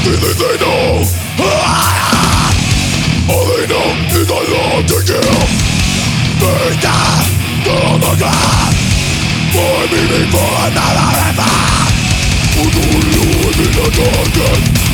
everything they know. All they know is the love to kill. They die on the ground for meaning for another ever. Who do you live in the darkness?